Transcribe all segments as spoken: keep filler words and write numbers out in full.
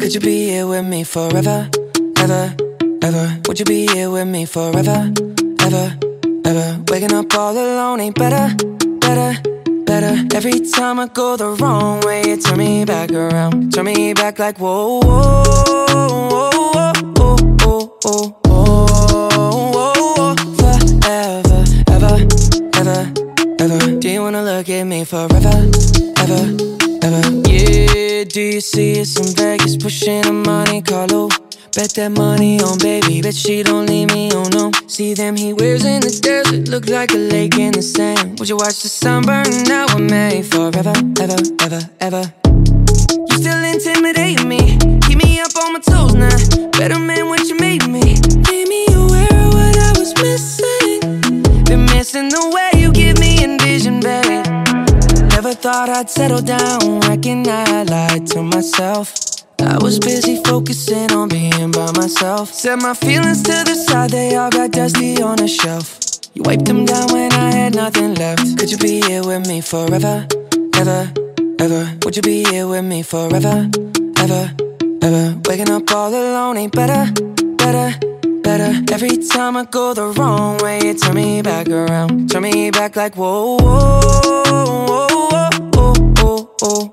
Could you be here with me forever, ever, ever? Would you be here with me forever, ever, ever? Waking up all alone ain't better, better, better. Every time I go the wrong way, you turn me back around. Turn me back like whoa, whoa, whoa, whoa, whoa, whoa, whoa, whoa. Forever, ever, ever, ever. Do you wanna look at me forever, ever, ever? Yeah, do you see us in Vegas pushing a Monte Carlo? Bet that money on baby, bet she don't leave me, oh no. See them he wears in the desert, look like a lake in the sand. Would you watch the sun burn out with me forever, ever, ever, ever? You still intimidate me, keep me up on my toes now. Better man what you made me, made me aware of what I was missing. Been missing the way you give me envision, babe. Never thought I'd settle down, reckon I lied to myself. I was busy focusing on being by myself. Set my feelings to the side, they all got dusty on a shelf. You wiped them down when I had nothing left. Could you be here with me forever, ever, ever? Would you be here with me forever, ever, ever? Waking up all alone ain't better, better, better. Every time I go the wrong way, you turn me back around. Turn me back like whoa, whoa, whoa, whoa, whoa, whoa, whoa.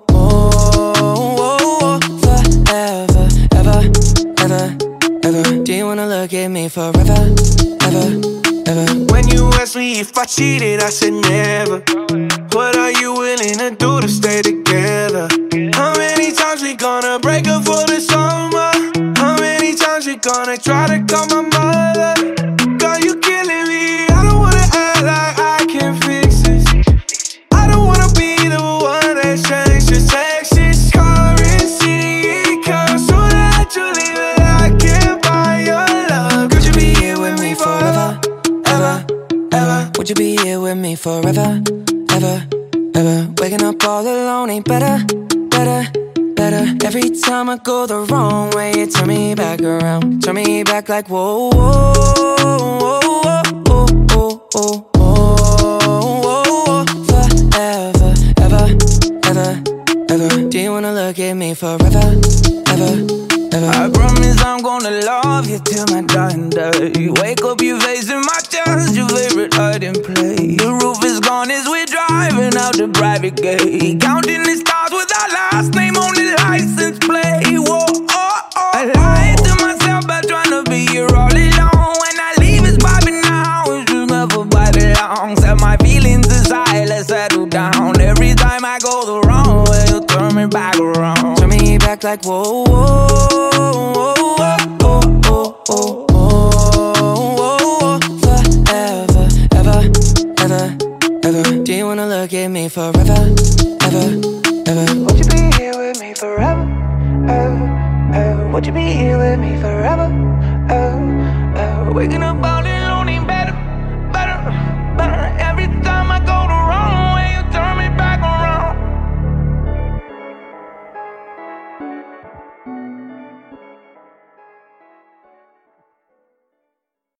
Ever, ever. Do you wanna look at me forever, ever, ever? When you asked me if I cheated, I said never. What are you willing to do to stay together? How many times we gonna break up for the summer? How many times we gonna try to call my mother? Girl, you killing me. I don't wanna act like I can fix this. I don't wanna be the one that changes Texas currency. It comes so naturally. Would you be here with me forever, ever, ever? Waking up all alone ain't better, better, better. Every time I go the wrong way, you turn me back around. Turn me back like whoa, whoa, whoa, whoa, whoa, whoa, whoa, whoa. Forever, ever, ever, ever. Do you wanna look at me forever, ever, ever? I promise I'm gonna love you till my dying day. Wake up, your face in my chest, your favorite hiding place. The roof is gone as we're driving out the private gate. Counting the stars with our last name on the license plate. Whoa, oh, oh. I lied to myself by trying to be here all alone. When I leave, it's vibing now, it's just never by the long. Set my feelings aside, let's settle down. Every time I go the wrong way, you turn me back around. Turn me back like whoa, whoa, whoa, whoa, whoa, whoa, whoa. Forever, ever, ever, ever. Do you wanna look at me forever, ever, ever? Would you be here with me forever, ever, ever? Would you be here with me forever, ever, ever? Waking up